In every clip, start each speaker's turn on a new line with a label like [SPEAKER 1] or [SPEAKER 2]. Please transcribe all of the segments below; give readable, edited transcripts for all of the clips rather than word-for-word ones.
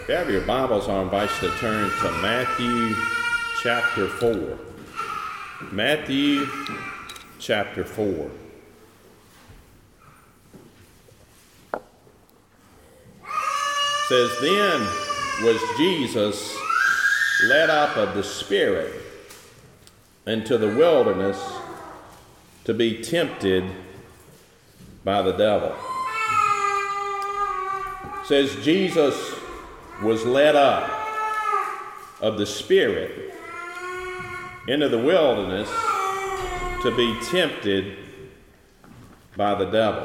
[SPEAKER 1] If you have your Bibles, I invite you to turn to Matthew chapter 4. Matthew chapter 4. It says, Then was Jesus led up of the Spirit into the wilderness to be tempted by the devil. It says Jesus was led up of the Spirit into the wilderness to be tempted by the devil.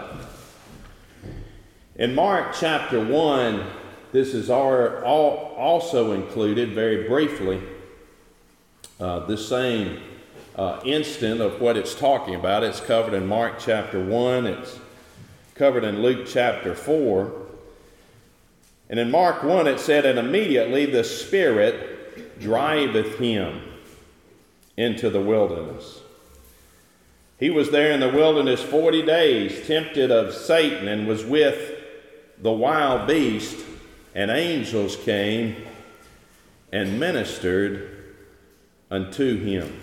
[SPEAKER 1] In Mark chapter 1, this is also included very briefly, the same instant of what it's talking about. It's covered in Mark chapter 1, it's covered in Luke chapter 4. And in Mark 1 it said, And immediately the Spirit driveth him into the wilderness. He was there in the wilderness 40 days, tempted of Satan, and was with the wild beast, and angels came and ministered unto him.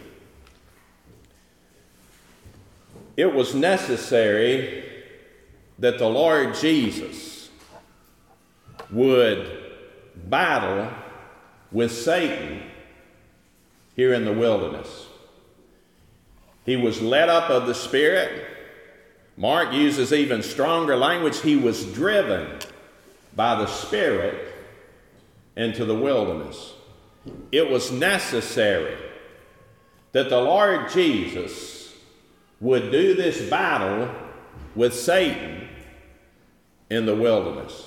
[SPEAKER 1] It was necessary that the Lord Jesus would battle with Satan here in the wilderness. He was led up of the Spirit. Mark uses even stronger language. He was driven by the Spirit into the wilderness. It was necessary that the Lord Jesus would do this battle with Satan in the wilderness.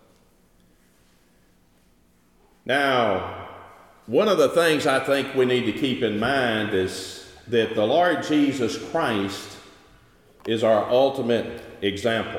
[SPEAKER 1] Now, one of the things I think we need to keep in mind is that the Lord Jesus Christ is our ultimate example.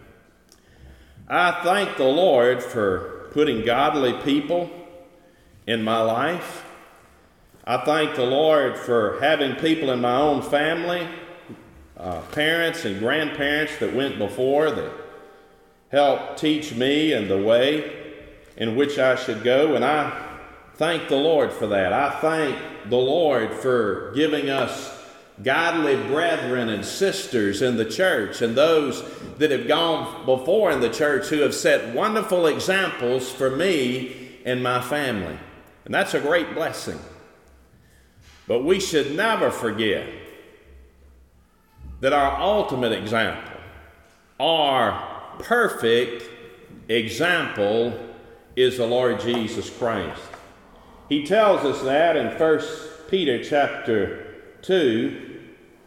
[SPEAKER 1] I thank the Lord for putting godly people in my life. I thank the Lord for having people in my own family, parents and grandparents that went before that helped teach me and the way in which I should go, and I thank the Lord for that. I thank the Lord for giving us godly brethren and sisters in the church, and those that have gone before in the church who have set wonderful examples for me and my family. And that's a great blessing. But we should never forget that our ultimate example, our perfect example, is the Lord Jesus Christ. He tells us that in 1 Peter chapter 2,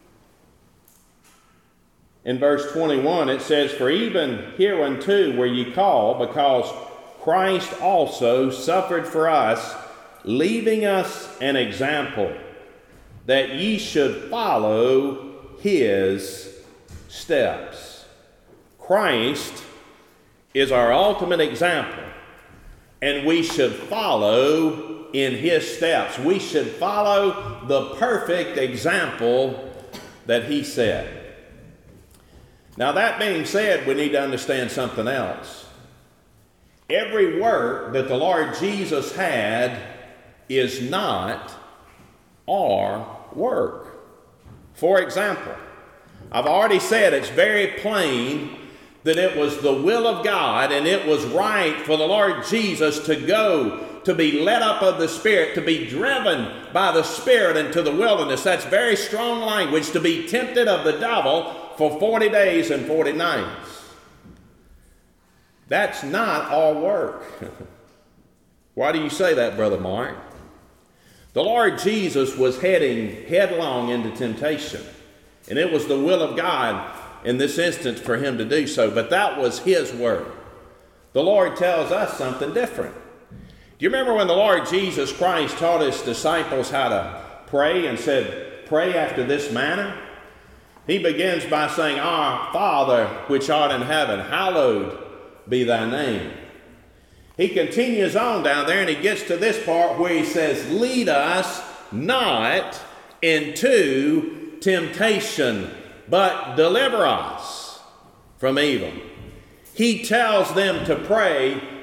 [SPEAKER 1] in verse 21, it says, For even hereunto were ye called, because Christ also suffered for us, leaving us an example, that ye should follow his steps. Christ is our ultimate example, and we should follow in his steps. We should follow the perfect example that he set. Now, that being said, we need to understand something else. Every work that the Lord Jesus had is not our work. For example, I've already said it's very plain that it was the will of God and it was right for the Lord Jesus to go, to be led up of the Spirit, to be driven by the Spirit into the wilderness. That's very strong language, to be tempted of the devil for 40 days and 40 nights. That's not our work. Why do you say that, Brother Mark? The Lord Jesus was heading headlong into temptation, and it was the will of God in this instance for him to do so, but that was his work. The Lord tells us something different. Do you remember when the Lord Jesus Christ taught his disciples how to pray and said, pray after this manner? He begins by saying, Our Father which art in heaven, hallowed be thy name. He continues on down there and he gets to this part where he says, Lead us not into temptation, but deliver us from evil. He tells them to pray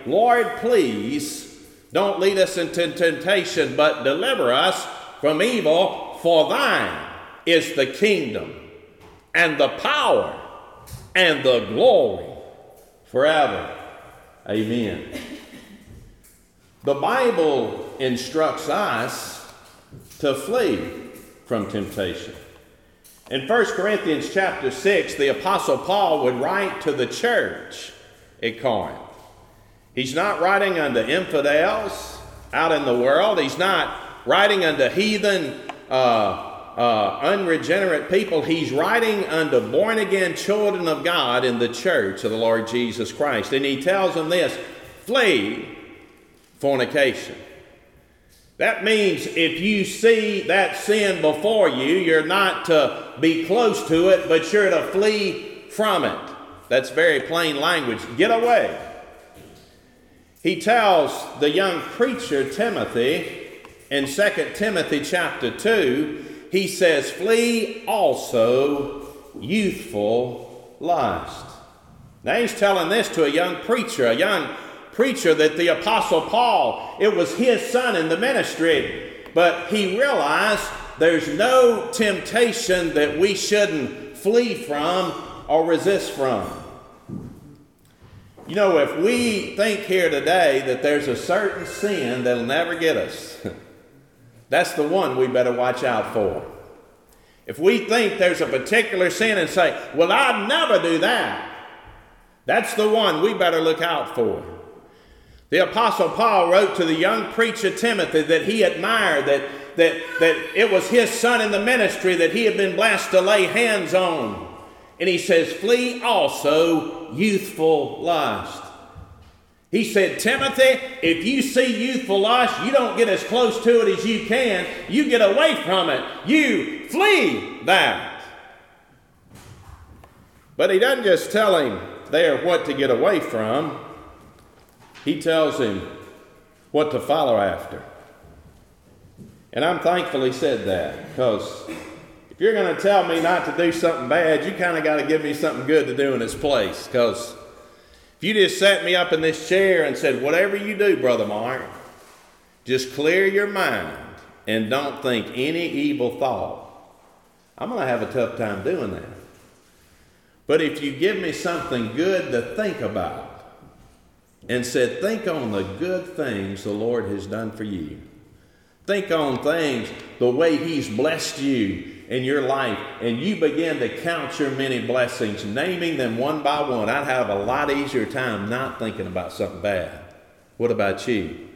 [SPEAKER 1] Lord, please don't lead us into temptation, but deliver us from evil, for thine is the kingdom and the power and the glory forever. Amen. The Bible instructs us to flee from temptation. In 1 Corinthians chapter 6, the Apostle Paul would write to the church at Corinth. He's not writing unto infidels out in the world. He's not writing unto heathen, unregenerate people. He's writing unto born-again children of God in the church of the Lord Jesus Christ. And he tells them this: flee fornication. That means if you see that sin before you, you're not to be close to it, but you're to flee from it. That's very plain language. Get away. He tells the young preacher Timothy in 2 Timothy chapter 2, he says, flee also youthful lust. Now he's telling this to a young preacher that the Apostle Paul, it was his son in the ministry, but he realized there's no temptation that we shouldn't flee from or resist from. You know, if we think here today that there's a certain sin that'll never get us, that's the one we better watch out for. If we think there's a particular sin and say, well, I'd never do that, that's the one we better look out for. The Apostle Paul wrote to the young preacher Timothy that he admired, that it was his son in the ministry that he had been blessed to lay hands on. And he says, flee also youthful lust. He said, Timothy, if you see youthful lust, you don't get as close to it as you can. You get away from it. You flee that. But he doesn't just tell him there what to get away from. He tells him what to follow after. And I'm thankful he said that, because if you're going to tell me not to do something bad, you kind of got to give me something good to do in its place. Because if you just sat me up in this chair and said, whatever you do, Brother Mark, just clear your mind and don't think any evil thought, I'm going to have a tough time doing that. But if you give me something good to think about and said, think on the good things the Lord has done for you. Think on things, the way he's blessed you in your life, and you begin to count your many blessings, naming them one by one. I'd have a lot easier time not thinking about something bad. What about you?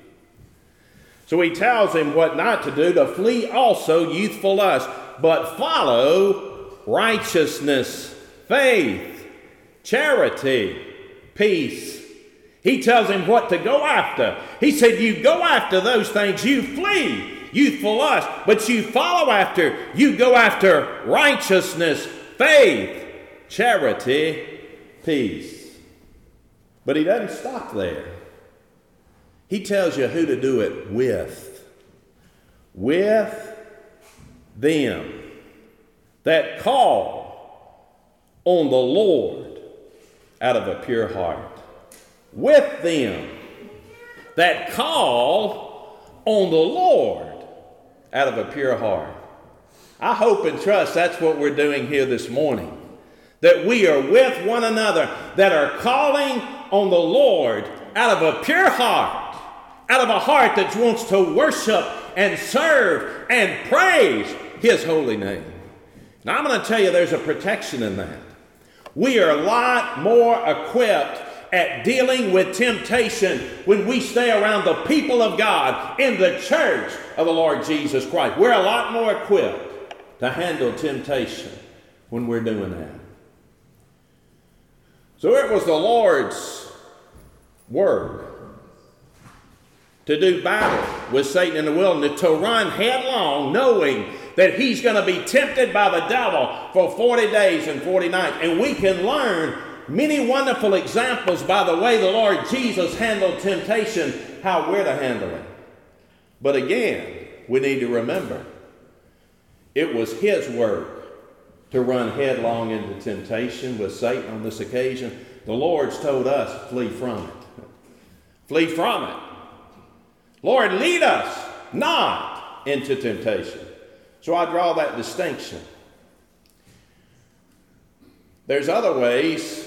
[SPEAKER 1] So he tells him what not to do, to flee also youthful lust, but follow righteousness, faith, charity, peace. He tells him what to go after. He said, you go after those things, you flee youthful lust, but you follow after, you go after righteousness, faith, charity, peace. But he doesn't stop there. He tells you who to do it with. With them that call on the Lord out of a pure heart. With them that call on the Lord out of a pure heart. I hope and trust that's what we're doing here this morning. That we are with one another, that are calling on the Lord out of a pure heart, out of a heart that wants to worship and serve and praise his holy name. Now I'm going to tell you there's a protection in that. We are a lot more equipped at dealing with temptation when we stay around the people of God in the church of the Lord Jesus Christ. We're a lot more equipped to handle temptation when we're doing that. So it was the Lord's word to do battle with Satan in the wilderness, to run headlong knowing that he's going to be tempted by the devil for 40 days and 40 nights. And we can learn many wonderful examples by the way the Lord Jesus handled temptation, how we're to handle it. But again, we need to remember, it was his work to run headlong into temptation with Satan on this occasion. The Lord's told us, flee from it. Flee from it. Lord, lead us not into temptation. So I draw that distinction. There's other ways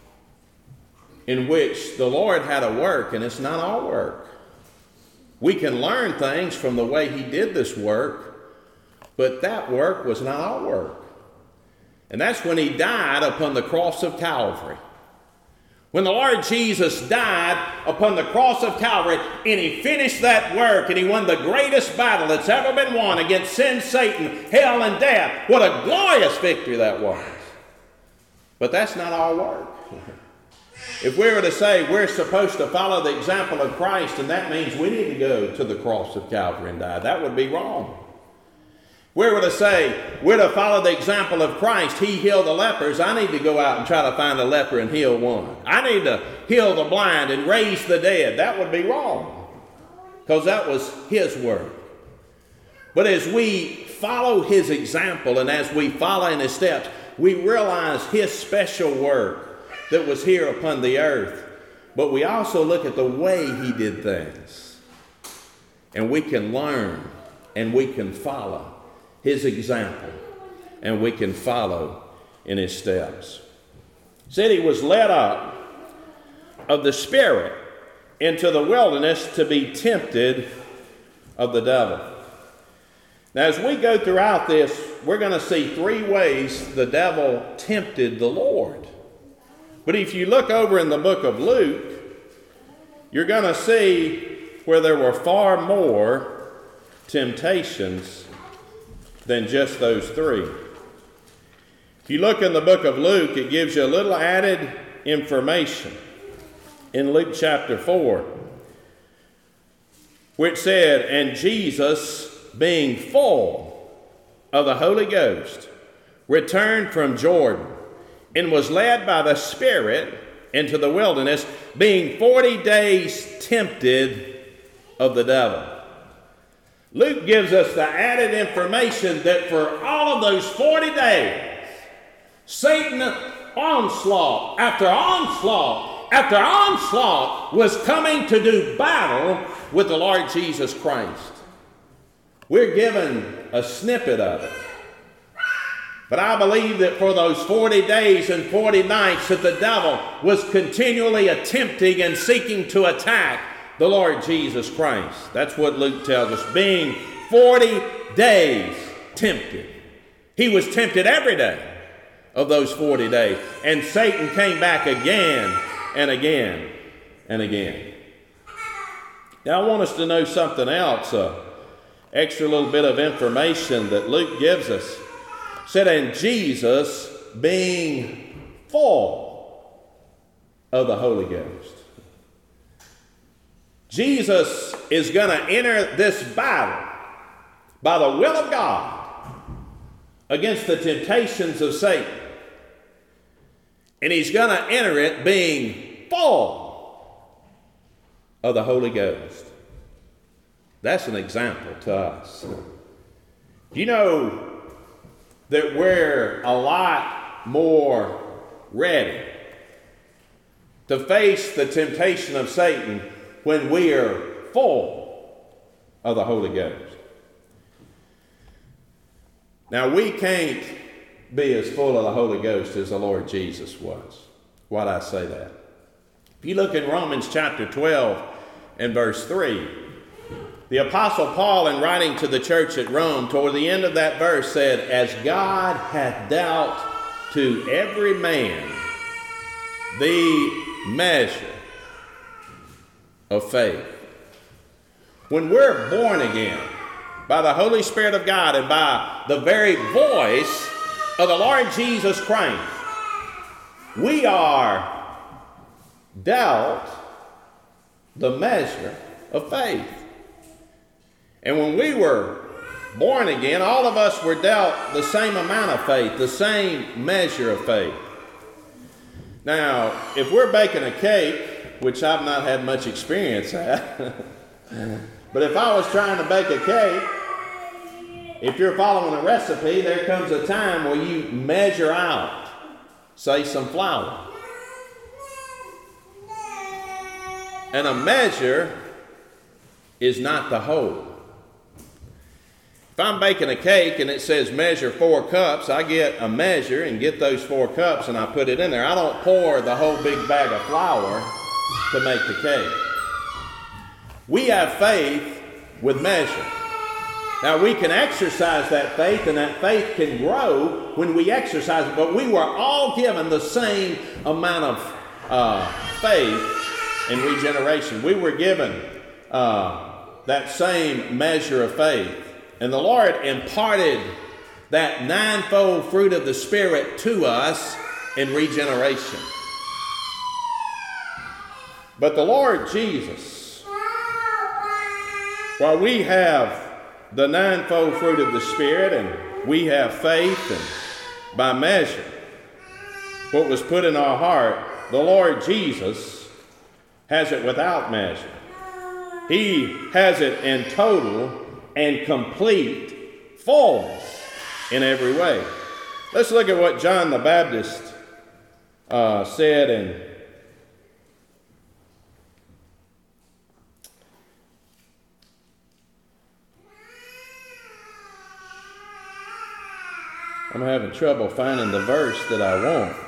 [SPEAKER 1] in which the Lord had to work, and it's not our work. We can learn things from the way he did this work, but that work was not our work. And that's when he died upon the cross of Calvary. When the Lord Jesus died upon the cross of Calvary and he finished that work and he won the greatest battle that's ever been won against sin, Satan, hell, and death. What a glorious victory that was. But that's not our work. If we were to say we're supposed to follow the example of Christ, and that means we need to go to the cross of Calvary and die, that would be wrong. We were to say we're to follow the example of Christ. He healed the lepers. I need to go out and try to find a leper and heal one. I need to heal the blind and raise the dead. That would be wrong, because that was his work. But as we follow his example and as we follow in his steps, we realize his special work that was here upon the earth. But we also look at the way he did things. And we can learn and we can follow his example, and we can follow in his steps. He said he was led up of the Spirit into the wilderness to be tempted of the devil. Now, as we go throughout this, we're going to see three ways the devil tempted the Lord. But if you look over in the book of Luke, you're going to see where there were far more temptations than just those three. If you look in the book of Luke, it gives you a little added information in Luke chapter 4, which said, "And Jesus, being full of the Holy Ghost, returned from Jordan, and was led by the Spirit into the wilderness, being 40 days tempted of the devil." Luke gives us the added information that for all of those 40 days, Satan, onslaught after onslaught after onslaught, was coming to do battle with the Lord Jesus Christ. We're given a snippet of it. But I believe that for those 40 days and 40 nights that the devil was continually attempting and seeking to attack the Lord Jesus Christ. That's what Luke tells us, being 40 days tempted. He was tempted every day of those 40 days. And Satan came back again and again and again. Now I want us to know something else, extra little bit of information that Luke gives us. It said, "And Jesus, being full of the Holy Ghost." Jesus is going to enter this battle by the will of God against the temptations of Satan. And he's going to enter it being full of the Holy Ghost. That's an example to us. You know that we're a lot more ready to face the temptation of Satan when we are full of the Holy Ghost. Now, we can't be as full of the Holy Ghost as the Lord Jesus was. Why'd I say that? If you look in Romans chapter 12 and verse 3, the Apostle Paul, in writing to the church at Rome, toward the end of that verse said, "As God hath dealt to every man the measure of faith." When we're born again by the Holy Spirit of God and by the very voice of the Lord Jesus Christ, we are dealt the measure of faith. And when we were born again, all of us were dealt the same amount of faith, the same measure of faith. Now, if we're baking a cake, which I've not had much experience at, but if I was trying to bake a cake, if you're following a recipe, there comes a time where you measure out, say, some flour. And a measure is not the whole. If I'm baking a cake and it says measure 4 cups, I get a measure and get those 4 cups and I put it in there. I don't pour the whole big bag of flour to make the cake. We have faith with measure. Now we can exercise that faith, and that faith can grow when we exercise it, but we were all given the same amount of faith in regeneration. We were given that same measure of faith. And the Lord imparted that 9-fold fruit of the Spirit to us in regeneration. But the Lord Jesus, while we have the 9-fold fruit of the Spirit and we have faith, and by measure, what was put in our heart, the Lord Jesus has it without measure. He has it in total and complete fullness in every way. Let's look at what John the Baptist said in I'm having trouble finding the verse that I want.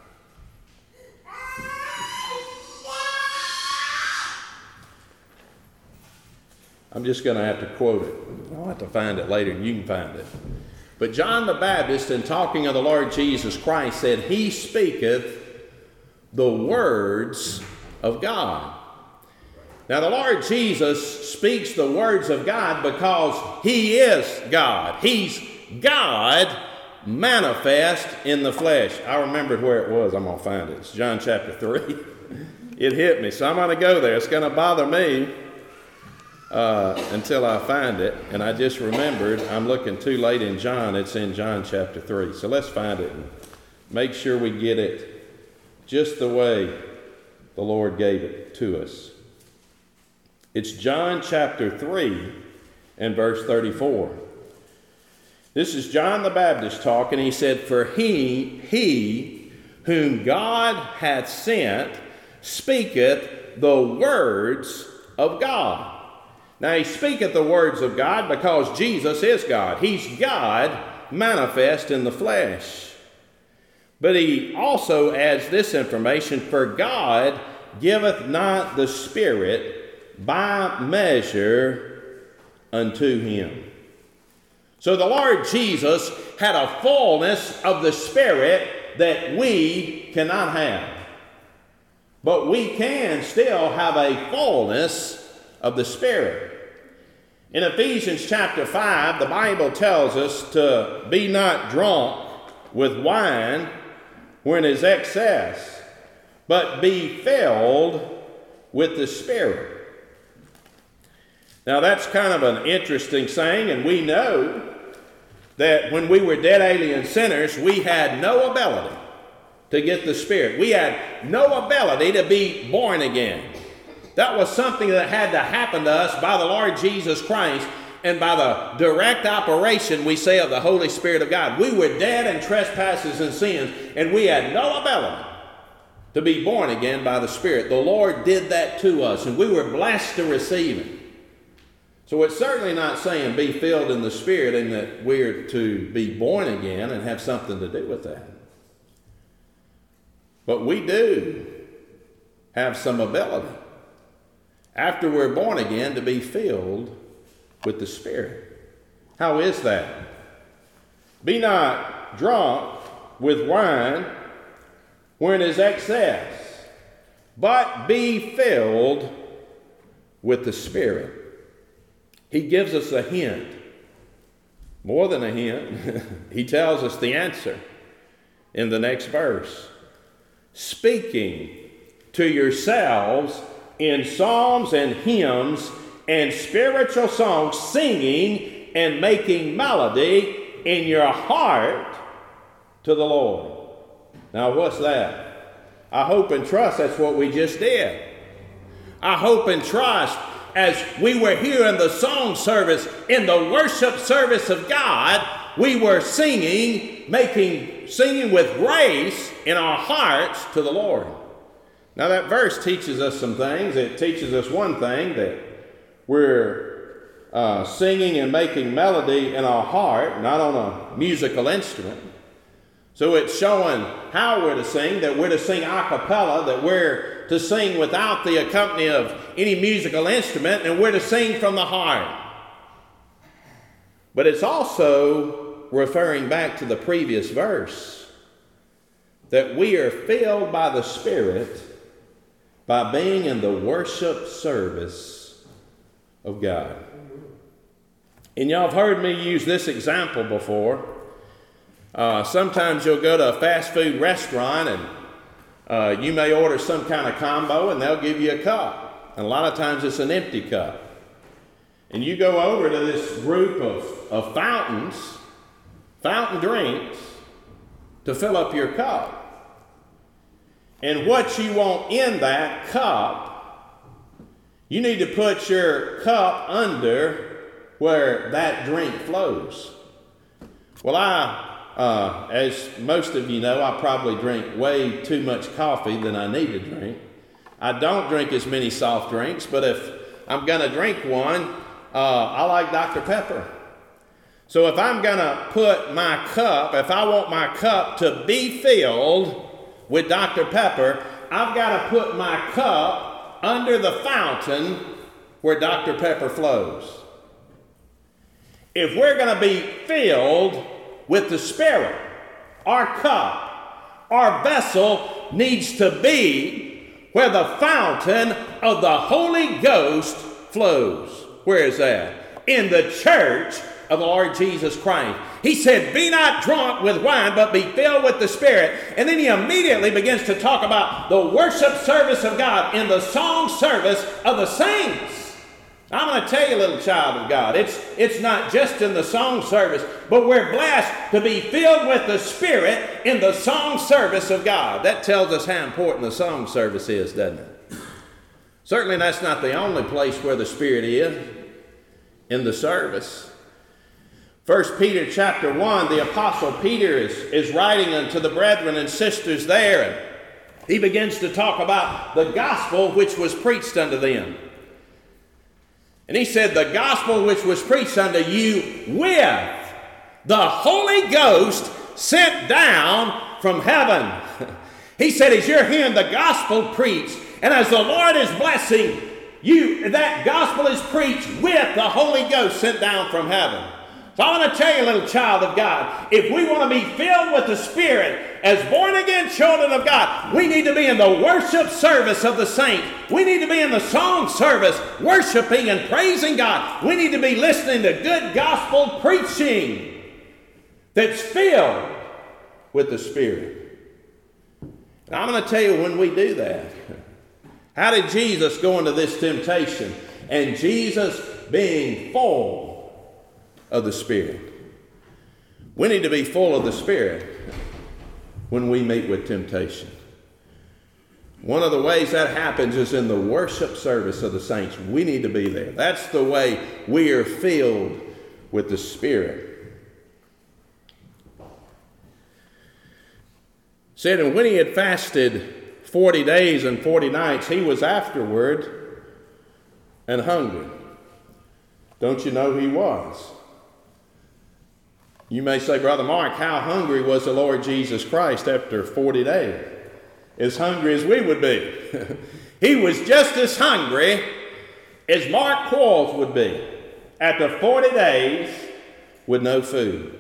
[SPEAKER 1] I'm just going to have to quote it. I'll have to find it later and you can find it. But John the Baptist, in talking of the Lord Jesus Christ, said, He speaketh the words of God. Now the Lord Jesus speaks the words of God because He is God. He's God manifest in the flesh. I remembered where it was. I'm going to find it. It's John chapter 3. It hit me, so I'm going to go there. It's going to bother me until I find it. And I just remembered I'm looking too late in John. It's in John chapter 3. So let's find it and make sure we get it just the way the Lord gave it to us. It's John chapter 3 and verse 34. This is John the Baptist talking. He said, For he whom God hath sent speaketh the words of God. Now he speaketh the words of God because Jesus is God. He's God manifest in the flesh. But he also adds this information, For God giveth not the Spirit by measure unto him. So the Lord Jesus had a fullness of the Spirit that we cannot have. But we can still have a fullness of the Spirit. In Ephesians chapter 5, the Bible tells us to be not drunk with wine wherein is excess, but be filled with the Spirit. Now that's kind of an interesting saying, and we know that when we were dead alien sinners, we had no ability to get the Spirit. We had no ability to be born again. That was something that had to happen to us by the Lord Jesus Christ and by the direct operation, we say, of the Holy Spirit of God. We were dead in trespasses and sins, and we had no ability to be born again by the Spirit. The Lord did that to us, and we were blessed to receive it. So it's certainly not saying be filled in the Spirit and that we're to be born again and have something to do with that. But we do have some ability, after we're born again, to be filled with the Spirit. How is that? Be not drunk with wine wherein is excess, but be filled with the Spirit. He gives us a hint, more than a hint. He tells us the answer in the next verse. Speaking to yourselves in psalms and hymns and spiritual songs, singing and making melody in your heart to the Lord. Now what's that? I hope and trust that's what we just did. I hope and trust as we were here in the song service, in the worship service of God, we were singing with grace in our hearts to the Lord. Now that verse teaches us some things. It teaches us one thing, that we're singing and making melody in our heart, not on a musical instrument. So it's showing how we're to sing, that we're to sing a cappella, that we're to sing without the accompaniment of any musical instrument, and we're to sing from the heart. But it's also referring back to the previous verse, that we are filled by the Spirit by being in the worship service of God. And y'all have heard me use this example before. Sometimes you'll go to a fast food restaurant and you may order some kind of combo and they'll give you a cup. And a lot of times it's an empty cup. And you go over to this group of fountain drinks to fill up your cup. And what you want in that cup, you need to put your cup under where that drink flows. Well, as most of you know, I probably drink way too much coffee than I need to drink. I don't drink as many soft drinks, but if I'm going to drink one, I like Dr. Pepper. So if I'm going to put my cup, if I want my cup to be filled with Dr. Pepper, I've got to put my cup under the fountain where Dr. Pepper flows. If we're going to be filled with the Spirit, our cup, our vessel needs to be where the fountain of the Holy Ghost flows. Where is that? In the church of the Lord Jesus Christ. He said, be not drunk with wine, but be filled with the Spirit. And then he immediately begins to talk about the worship service of God in the song service of the saints. I'm going to tell you, little child of God, it's not just in the song service, but we're blessed to be filled with the Spirit in the song service of God. That tells us how important the song service is, doesn't it? Certainly that's not the only place where the Spirit is in the service. 1 Peter chapter 1, the Apostle Peter is writing unto the brethren and sisters there, and he begins to talk about the gospel which was preached unto them. And he said, the gospel which was preached unto you with the Holy Ghost sent down from heaven. He said, as you're hearing the gospel preached, and as the Lord is blessing you, that gospel is preached with the Holy Ghost sent down from heaven. So I want to tell you, little child of God, if we want to be filled with the Spirit as born-again children of God, we need to be in the worship service of the saints. We need to be in the song service, worshiping and praising God. We need to be listening to good gospel preaching that's filled with the Spirit. And I'm going to tell you, when we do that, how did Jesus go into this temptation? And Jesus being full of the Spirit. We need to be full of the Spirit when we meet with temptation. One of the ways that happens is in the worship service of the saints. We need to be there. That's the way we are filled with the Spirit. Said, and when he had fasted 40 days and 40 nights, he was afterward and hungry. Don't you know who he was? You may say, Brother Mark, how hungry was the Lord Jesus Christ after 40 days? As hungry as we would be. He was just as hungry as Mark Quarles would be after 40 days with no food.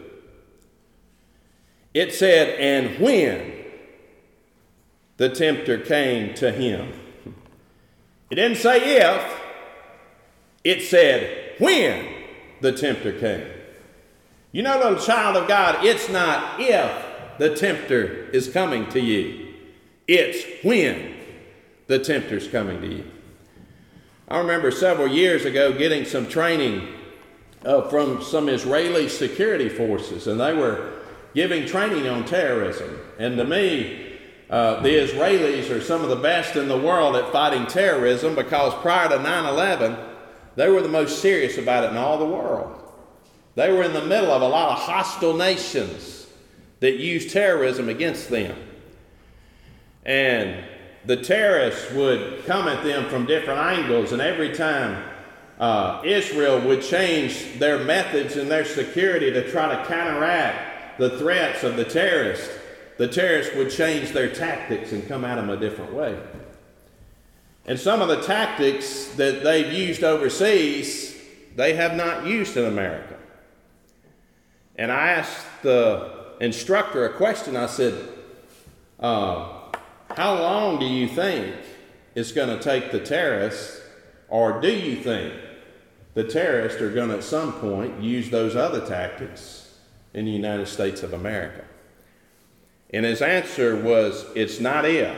[SPEAKER 1] It said, and when the tempter came to him. It didn't say if, it said when the tempter came. You know, little child of God, it's not if the tempter is coming to you. It's when the tempter's coming to you. I remember several years ago getting some training from some Israeli security forces, and they were giving training on terrorism. And to me, the Israelis are some of the best in the world at fighting terrorism, because prior to 9/11, they were the most serious about it in all the world. They were in the middle of a lot of hostile nations that used terrorism against them. And the terrorists would come at them from different angles, and every time Israel would change their methods and their security to try to counteract the threats of the terrorists would change their tactics and come at them a different way. And some of the tactics that they've used overseas, they have not used in America. And I asked the instructor a question. I said, how long do you think it's going to take the terrorists, or do you think the terrorists are going to at some point use those other tactics in the United States of America? And his answer was, it's not if,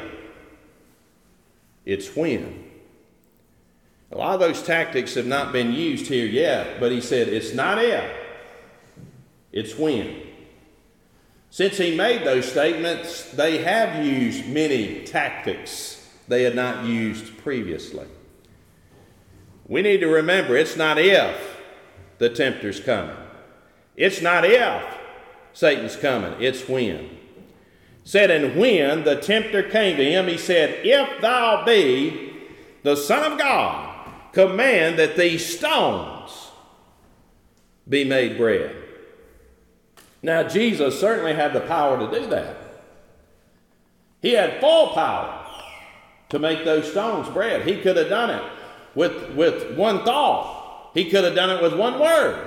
[SPEAKER 1] it's when. A lot of those tactics have not been used here yet, but he said, it's not if, it's when. Since he made those statements, they have used many tactics they had not used previously. We need to remember, it's not if the tempter's coming. It's not if Satan's coming, it's when. Said, and when the tempter came to him, he said, if thou be the Son of God, command that these stones be made bread. Now, Jesus certainly had the power to do that. He had full power to make those stones bread. He could have done it with one thought. He could have done it with one word.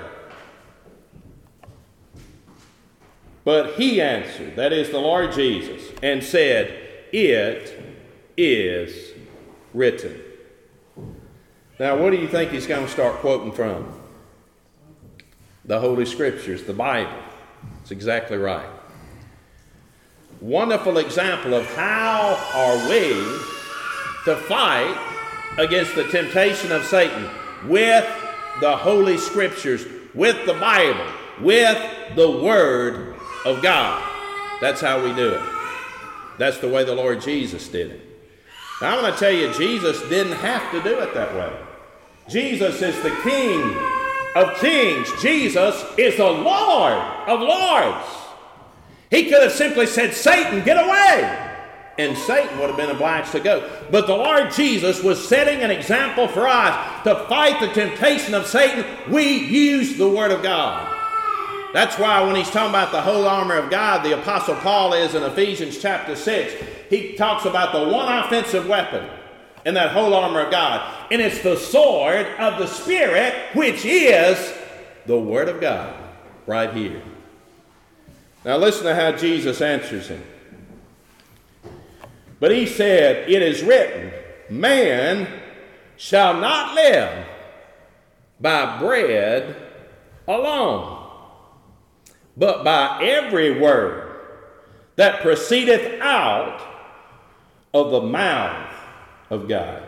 [SPEAKER 1] But he answered, that is the Lord Jesus, and said, it is written. Now, what do you think he's going to start quoting from? The Holy Scriptures, the Bible. That's exactly right. Wonderful example of how are we to fight against the temptation of Satan with the Holy Scriptures, with the Bible, with the Word of God. That's how we do it. That's the way the Lord Jesus did it. Now, I'm going to tell you, Jesus didn't have to do it that way. Jesus is the King of kings. Jesus is the Lord of lords. He could have simply said, Satan, get away. And Satan would have been obliged to go. But the Lord Jesus was setting an example for us. To fight the temptation of Satan, we use the Word of God. That's why when he's talking about the whole armor of God, the Apostle Paul is in Ephesians chapter 6. He talks about the one offensive weapon in that whole armor of God. And it's the sword of the Spirit, which is the Word of God, right here. Now listen to how Jesus answers him. But he said, it is written, man shall not live by bread alone, but by every word that proceedeth out of the mouth of God.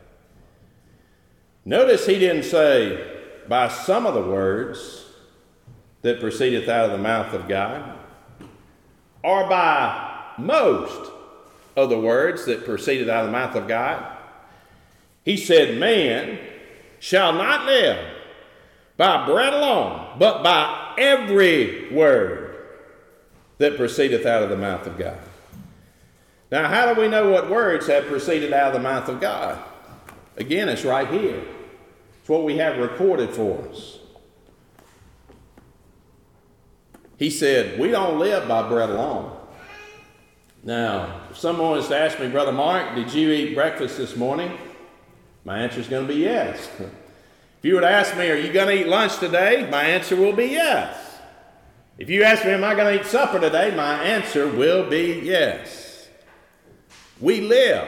[SPEAKER 1] Notice he didn't say by some of the words that proceedeth out of the mouth of God, or by most of the words that proceeded out of the mouth of God. He said, man shall not live by bread alone, but by every word that proceedeth out of the mouth of God. Now, how do we know what words have proceeded out of the mouth of God? Again, it's right here. It's what we have recorded for us. He said, we don't live by bread alone. Now, if someone was to ask me, Brother Mark, did you eat breakfast this morning? My answer is going to be yes. If you were to ask me, are you going to eat lunch today? My answer will be yes. If you ask me, am I going to eat supper today? My answer will be yes. We live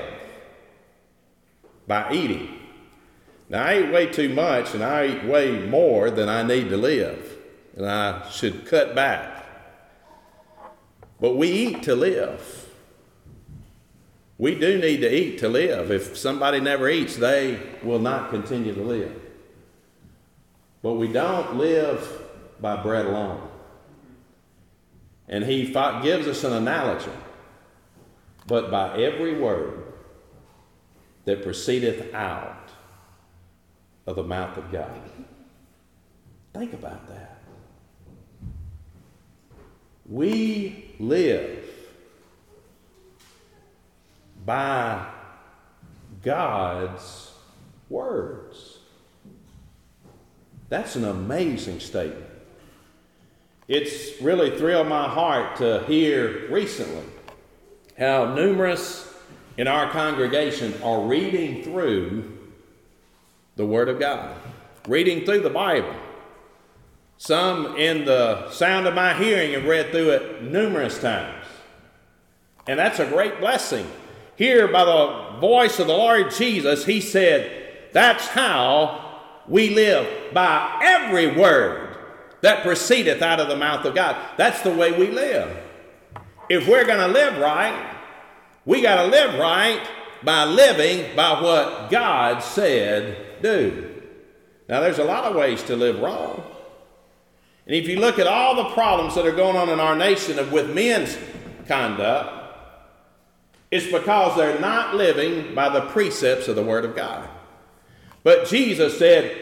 [SPEAKER 1] by eating. Now, I eat way too much, and I eat way more than I need to live, and I should cut back. But we eat to live. We do need to eat to live. If somebody never eats, they will not continue to live. But we don't live by bread alone. And he gives us an analogy. But by every word that proceedeth out of the mouth of God. Think about that. We live by God's words. That's an amazing statement. It's really thrilled my heart to hear recently how numerous in our congregation are reading through the Word of God, reading through the Bible. Some in the sound of my hearing have read through it numerous times. And that's a great blessing. Here by the voice of the Lord Jesus, he said, that's how we live, by every word that proceedeth out of the mouth of God. That's the way we live. If we're going to live right, we got to live right by living by what God said do. Now, there's a lot of ways to live wrong. And if you look at all the problems that are going on in our nation with men's conduct, it's because they're not living by the precepts of the Word of God. But Jesus said,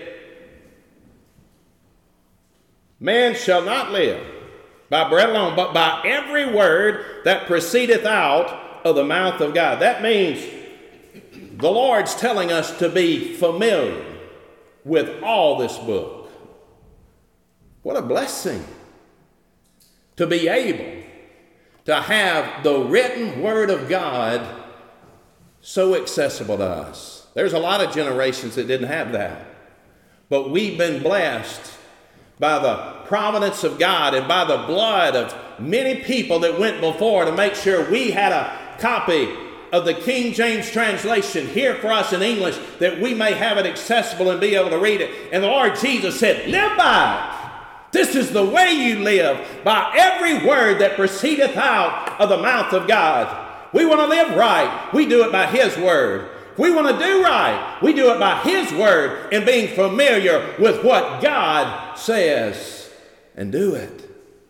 [SPEAKER 1] man shall not live by bread alone, but by every word that proceedeth out of the mouth of God. That means the Lord's telling us to be familiar with all this book. What a blessing to be able to have the written Word of God so accessible to us. There's a lot of generations that didn't have that. But we've been blessed by the providence of God and by the blood of many people that went before to make sure we had a copy of the King James translation here for us in English, that we may have it accessible and be able to read it. And the Lord Jesus said, live by it. This is the way you live, by every word that proceedeth out of the mouth of God. We want to live right. We do it by His Word. If we want to do right, we do it by His Word and being familiar with what God says and do it.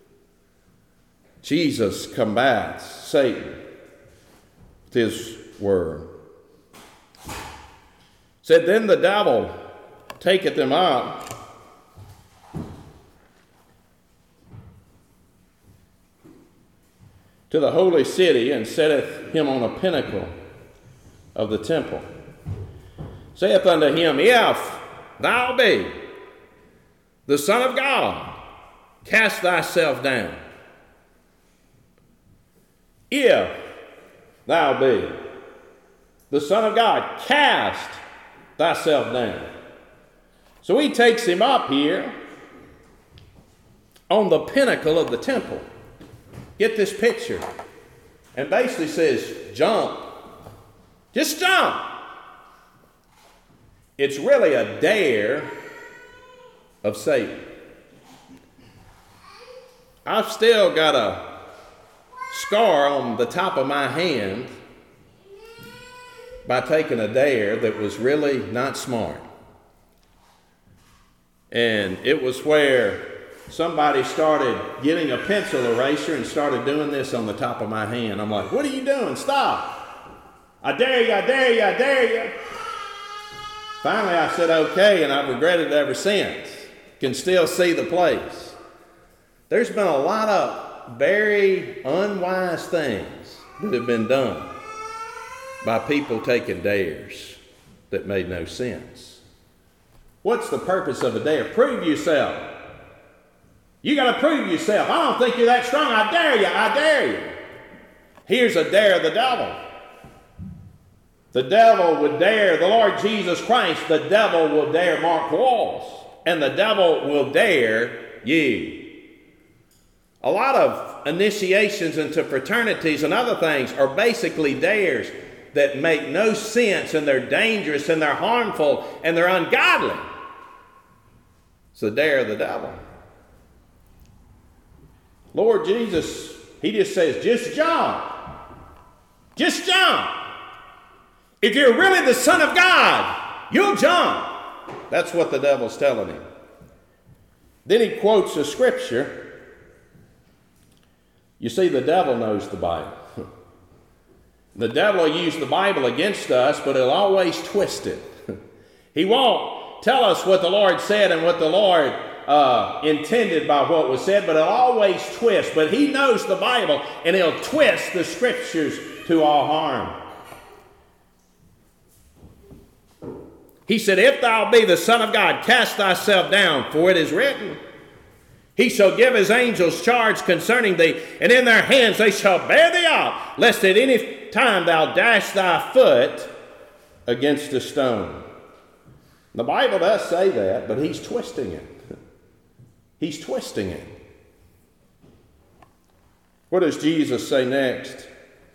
[SPEAKER 1] Jesus combats Satan with His Word. Said, then the devil taketh them up to the holy city, and setteth him on a pinnacle of the temple. Saith unto him, if thou be the Son of God, cast thyself down. If thou be the Son of God, cast thyself down. So he takes him up here on the pinnacle of the temple. Get this picture. And basically says, jump. Just jump. It's really a dare of Satan. I've still got a scar on the top of my hand by taking a dare that was really not smart. And it was where somebody started getting a pencil eraser and started doing this on the top of my hand. I'm like, what are you doing? Stop. I dare you, I dare you, I dare you. Finally, I said, okay, and I've regretted it ever since. Can still see the place. There's been a lot of very unwise things that have been done by people taking dares that made no sense. What's the purpose of a dare? Prove yourself. You got to prove yourself. I don't think you're that strong. I dare you. I dare you. Here's a dare of the devil. The devil would dare the Lord Jesus Christ. The devil will dare Mark Walls. And the devil will dare you. A lot of initiations into fraternities and other things are basically dares that make no sense, and they're dangerous and they're harmful and they're ungodly. It's the dare of the devil. Lord Jesus, He just says, just jump. Just jump. If you're really the Son of God, you'll jump. That's what the devil's telling him. Then he quotes a scripture. You see, the devil knows the Bible. The devil will use the Bible against us, but he'll always twist it. He won't tell us what the Lord said and what the Lord intended by what was said, but he'll always twist. But he knows the Bible, and he'll twist the scriptures to our harm. He said, if thou be the Son of God, cast thyself down, for it is written, he shall give his angels charge concerning thee, and in their hands they shall bear thee up, lest at any time thou dash thy foot against a stone. The Bible does say that, but he's twisting it. He's twisting it. What does Jesus say next?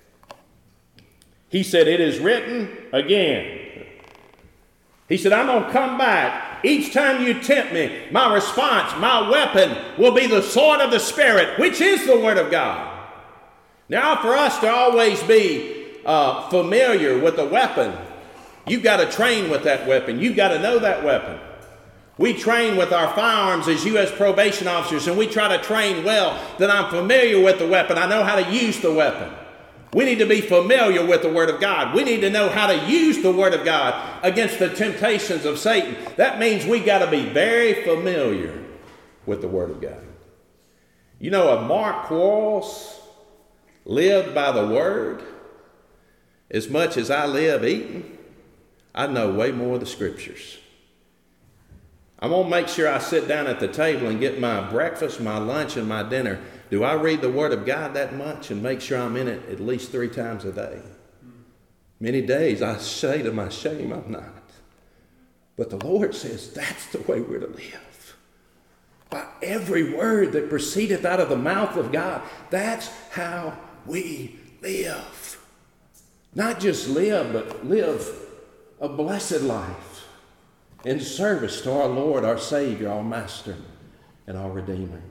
[SPEAKER 1] He said, it is written again. He said, I'm going to come back. Each time you tempt me, my response, my weapon will be the sword of the Spirit, which is the Word of God. Now, for us to always be familiar with the weapon, you've got to train with that weapon. You've got to know that weapon. We train with our firearms as U.S. probation officers, and we try to train well that I'm familiar with the weapon. I know how to use the weapon. We need to be familiar with the Word of God. We need to know how to use the Word of God against the temptations of Satan. That means we got to be very familiar with the Word of God. You know, if Mark Quarles lived by the Word as much as I live eating, I know way more of the Scriptures. I'm going to make sure I sit down at the table and get my breakfast, my lunch, and my dinner. Do I read the Word of God that much and make sure I'm in it at least 3 times a day? Many days I say to my shame, I'm not. But the Lord says that's the way we're to live. By every word that proceedeth out of the mouth of God, that's how we live. Not just live, but live a blessed life in service to our Lord, our Savior, our Master, and our Redeemer.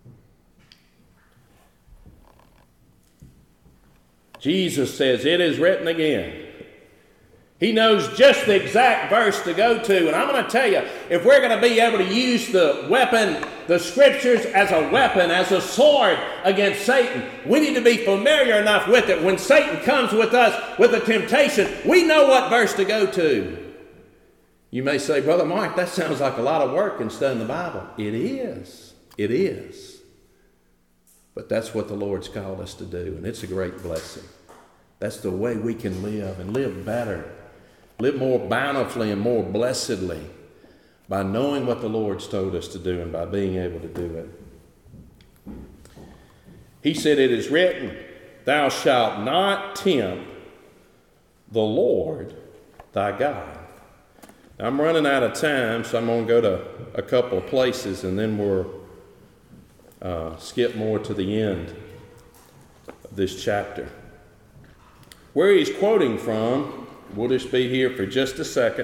[SPEAKER 1] Jesus says, it is written again. He knows just the exact verse to go to. And I'm going to tell you, if we're going to be able to use the weapon, the Scriptures as a weapon, as a sword against Satan, we need to be familiar enough with it. When Satan comes with us with a temptation, we know what verse to go to. You may say, Brother Mark, that sounds like a lot of work in studying the Bible. It is. It is. But that's what the Lord's called us to do, and it's a great blessing. That's the way we can live and live better, live more bountifully and more blessedly by knowing what the Lord's told us to do and by being able to do it. He said, it is written, thou shalt not tempt the Lord thy God. I'm running out of time, so I'm going to go to a couple of places, and then we'll skip more to the end of this chapter. Where he's quoting from, we'll just be here for just a second.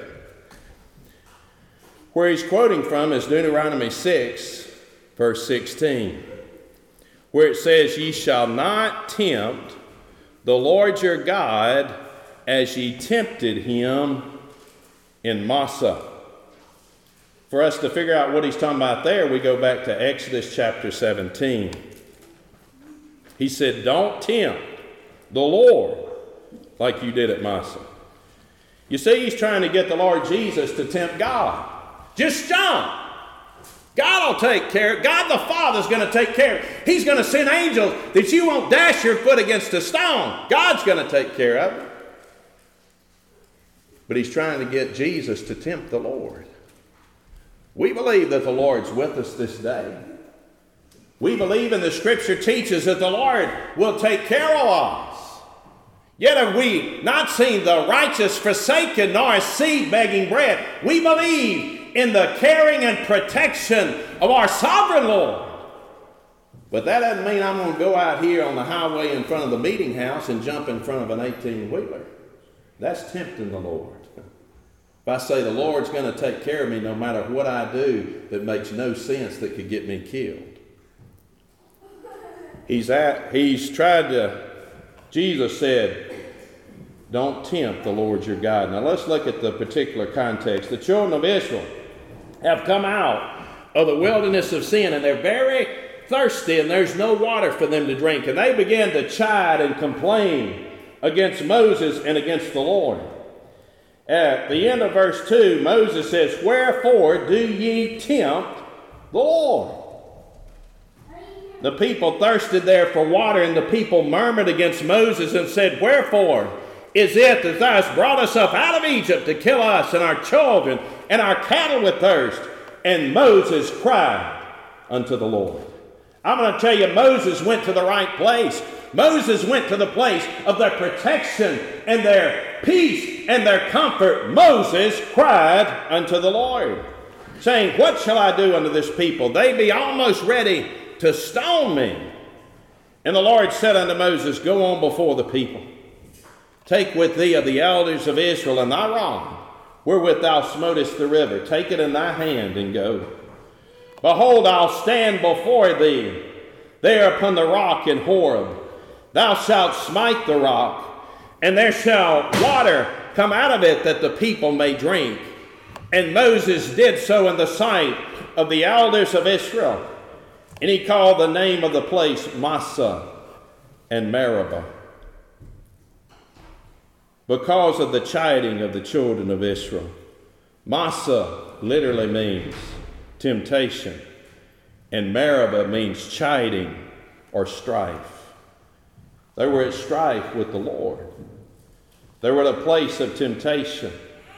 [SPEAKER 1] Where he's quoting from is Deuteronomy 6, verse 16, where it says, ye shall not tempt the Lord your God as ye tempted him in Massah. For us to figure out what he's talking about there, we go back to Exodus chapter 17. He said, don't tempt the Lord like you did at Massah. You see, he's trying to get the Lord Jesus to tempt God. Just jump. God will take care of it. God the Father's going to take care of it. He's going to send angels that you won't dash your foot against a stone. God's going to take care of it. But he's trying to get Jesus to tempt the Lord. We believe that the Lord's with us this day. We believe, and the Scripture teaches, that the Lord will take care of us. Yet have we not seen the righteous forsaken, nor his seed begging bread. We believe in the caring and protection of our sovereign Lord. But that doesn't mean I'm going to go out here on the highway in front of the meeting house and jump in front of an 18-wheeler. That's tempting the Lord. If I say the Lord's going to take care of me no matter what I do that makes no sense that could get me killed. Jesus said, don't tempt the Lord your God. Now let's look at the particular context. The children of Israel have come out of the wilderness of sin, and they're very thirsty, and there's no water for them to drink. And they began to chide and complain against Moses and against the Lord. At the end of verse 2, Moses says, wherefore do ye tempt the Lord? The people thirsted there for water, and the people murmured against Moses and said, wherefore is it that thou hast brought us up out of Egypt to kill us and our children and our cattle with thirst? And Moses cried unto the Lord. I'm going to tell you, Moses went to the right place. Moses went to the place of their protection and their peace and their comfort. Moses cried unto the Lord, saying, what shall I do unto this people? They be almost ready to stone me. And the Lord said unto Moses, go on before the people. Take with thee of the elders of Israel and thy rod, wherewith thou smotest the river. Take it in thy hand and go. Behold, I'll stand before thee there upon the rock in Horeb. Thou shalt smite the rock, and there shall water come out of it that the people may drink. And Moses did so in the sight of the elders of Israel. And he called the name of the place Massah and Meribah, because of the chiding of the children of Israel. Massah literally means temptation, and Meribah means chiding or strife. They were at strife with the Lord. They were at a place of temptation.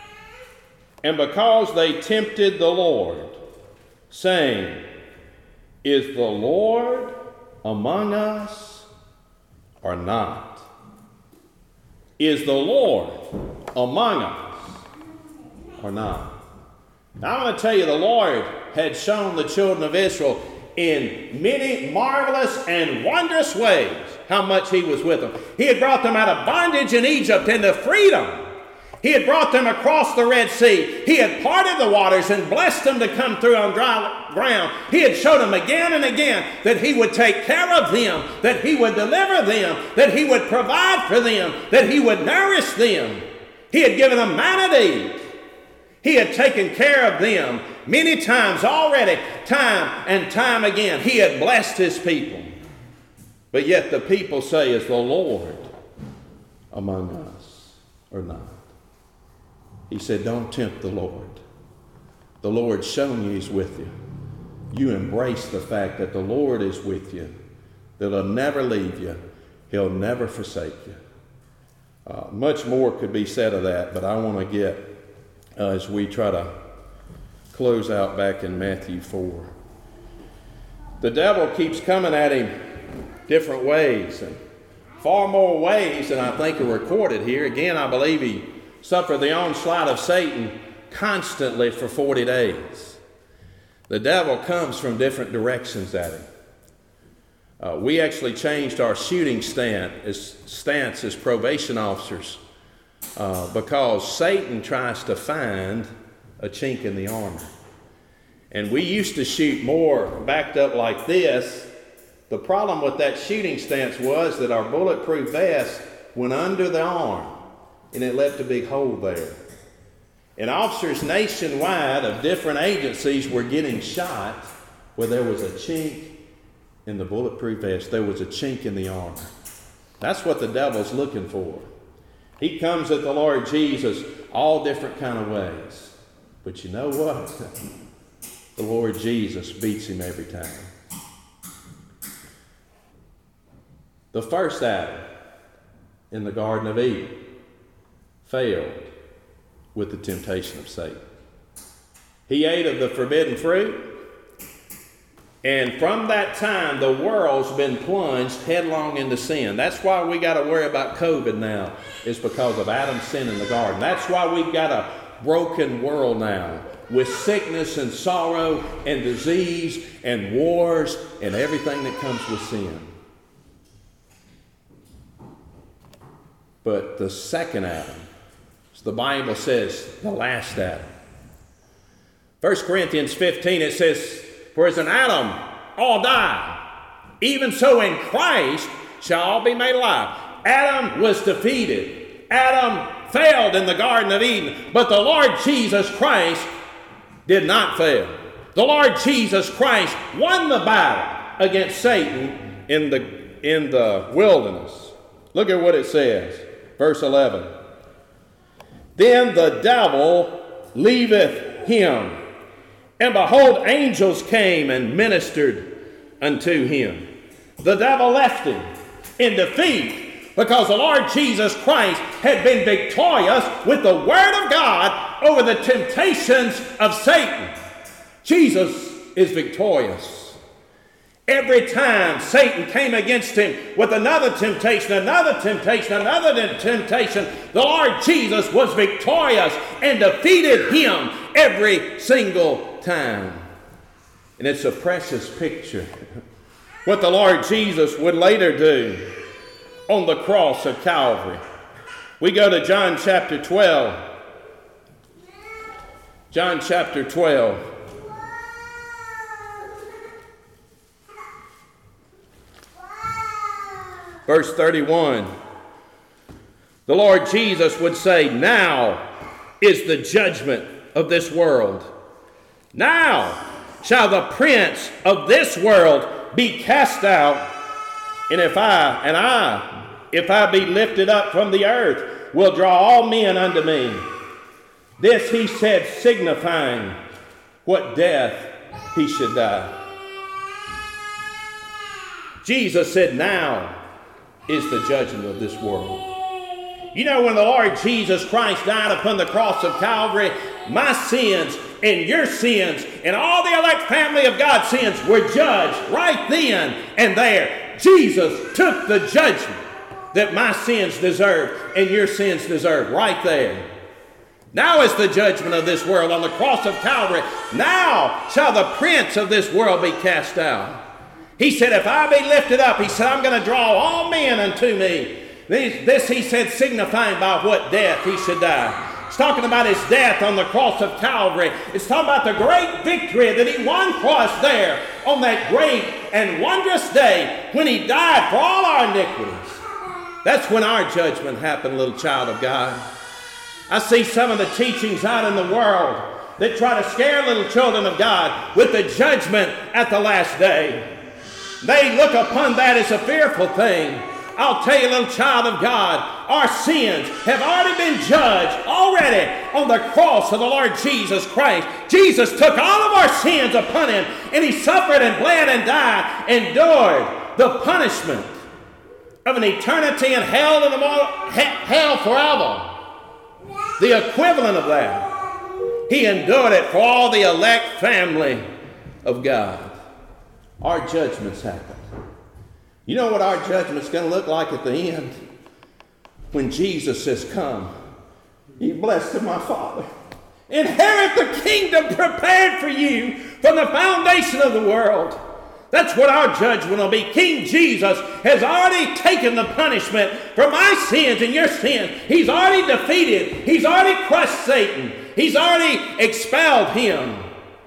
[SPEAKER 1] And because they tempted the Lord, saying, is the Lord among us or not? Is the Lord among us or not? Now I'm going to tell you, the Lord had shown the children of Israel in many marvelous and wondrous ways how much he was with them. He had brought them out of bondage in Egypt into freedom. He had brought them across the Red Sea. He had parted the waters and blessed them to come through on dry ground. He had showed them again and again that he would take care of them, that he would deliver them, that he would provide for them, that he would nourish them. He had given them manna to eat. He had taken care of them many times already, time and time again. He had blessed his people. But yet the people say, is the Lord among us or not? He said, don't tempt the Lord. The Lord's shown you he's with you. You embrace the fact that the Lord is with you, that he'll never leave you, he'll never forsake you. Much more could be said of that, but I want to get, as we try to close out back in Matthew 4. The devil keeps coming at him different ways, and far more ways than I think are recorded here. Again, I believe he suffered the onslaught of Satan constantly for 40 days. The devil comes from different directions at him. We actually changed our shooting stance as probation officers because Satan tries to find a chink in the armor. And we used to shoot more backed up like this. The problem with that shooting stance was that our bulletproof vest went under the arm, and it left a big hole there. And officers nationwide of different agencies were getting shot where there was a chink in the bulletproof vest. There was a chink in the armor. That's what the devil's looking for. He comes at the Lord Jesus all different kind of ways. But you know what? The Lord Jesus beats him every time. The first Adam in the Garden of Eden failed with the temptation of Satan. He ate of the forbidden fruit, and from that time the world's been plunged headlong into sin. That's why we got to worry about COVID now, is because of Adam's sin in the garden. That's why we've got a broken world now with sickness and sorrow and disease and wars and everything that comes with sin. But the second Adam, the Bible says, the last Adam. 1 Corinthians 15, it says, for as in Adam all die, even so in Christ shall all be made alive. Adam was defeated. Adam failed in the Garden of Eden, but the Lord Jesus Christ did not fail. The Lord Jesus Christ won the battle against Satan in the wilderness. Look at what it says, verse 11. Then the devil leaveth him, and behold, angels came and ministered unto him. The devil left him in defeat, because the Lord Jesus Christ had been victorious with the Word of God over the temptations of Satan. Jesus is victorious. Every time Satan came against him with another temptation, the Lord Jesus was victorious and defeated him every single time. And it's a precious picture what the Lord Jesus would later do on the cross of Calvary. We go to John chapter 12. John chapter 12. Verse 31, the Lord Jesus would say, "Now is the judgment of this world. Now shall the prince of this world be cast out. And if I be lifted up from the earth, will draw all men unto me." This he said, signifying what death he should die. Jesus said, "Now is the judgment of this world." You know, when the Lord Jesus Christ died upon the cross of Calvary, my sins and your sins and all the elect family of God's sins were judged right then and there. Jesus took the judgment that my sins deserved and your sins deserved right there. Now is the judgment of this world on the cross of Calvary. Now shall the prince of this world be cast out. He said, if I be lifted up, he said, I'm going to draw all men unto me. This he said, signifying by what death he should die. It's talking about his death on the cross of Calvary. It's talking about the great victory that he won for us there on that great and wondrous day when he died for all our iniquities. That's when our judgment happened, little child of God. I see some of the teachings out in the world that try to scare little children of God with the judgment at the last day. They look upon that as a fearful thing. I'll tell you, little child of God, our sins have already been judged already on the cross of the Lord Jesus Christ. Jesus took all of our sins upon him, and he suffered and bled and died, endured the punishment of an eternity in hell and hell forever. The equivalent of that. He endured it for all the elect family of God. Our judgments happen. You know what our judgment's going to look like at the end? When Jesus says, come, ye blessed of my Father. Inherit the kingdom prepared for you from the foundation of the world. That's what our judgment will be. King Jesus has already taken the punishment for my sins and your sins. He's already defeated. He's already crushed Satan. He's already expelled him.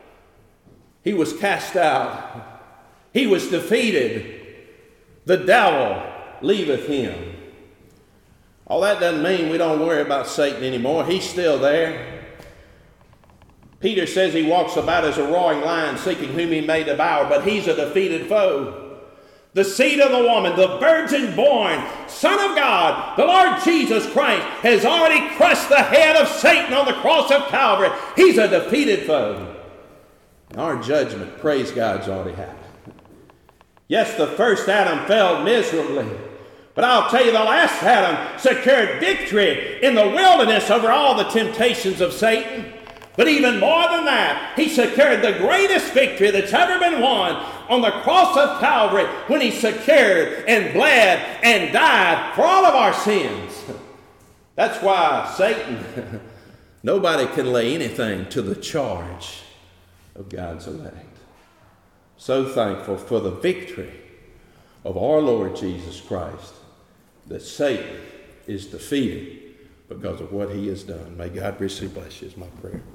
[SPEAKER 1] He was cast out. He was defeated. The devil leaveth him. All that doesn't mean we don't worry about Satan anymore. He's still there. Peter says he walks about as a roaring lion, seeking whom he may devour, but he's a defeated foe. The seed of the woman, the virgin born, Son of God, the Lord Jesus Christ, has already crushed the head of Satan on the cross of Calvary. He's a defeated foe. And our judgment, praise God's already happened. Yes, the first Adam fell miserably, but I'll tell you, the last Adam secured victory in the wilderness over all the temptations of Satan. But even more than that, he secured the greatest victory that's ever been won on the cross of Calvary when he secured and bled and died for all of our sins. That's why Satan, nobody can lay anything to the charge of God's elect. So thankful for the victory of our Lord Jesus Christ, that Satan is defeated because of what he has done. May God richly bless you is my prayer.